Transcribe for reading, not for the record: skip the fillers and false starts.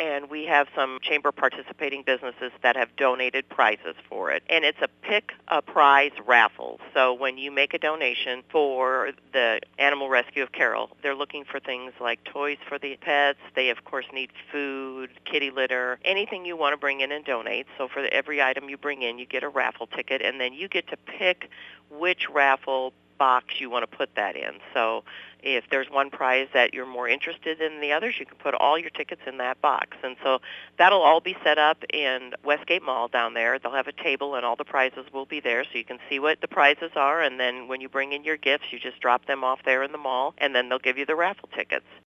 and we have some chamber participating businesses that have donated prizes for it. And it's a pick a prize raffle. So when you make a donation for the Animal Rescue of Carroll, they're looking for things like toys for the pets. They, of course, need food, kitty litter, anything you want to bring in and donate. So for every item you bring in, you get a raffle ticket, and then you get to pick which raffle box you want to put that in. So if there's one prize that you're more interested in than the others, you can put all your tickets in that box. And so that'll all be set up in Westgate Mall down there. They'll have a table and all the prizes will be there so you can see what the prizes are, and then when you bring in your gifts, you just drop them off there in the mall, and then they'll give you the raffle tickets.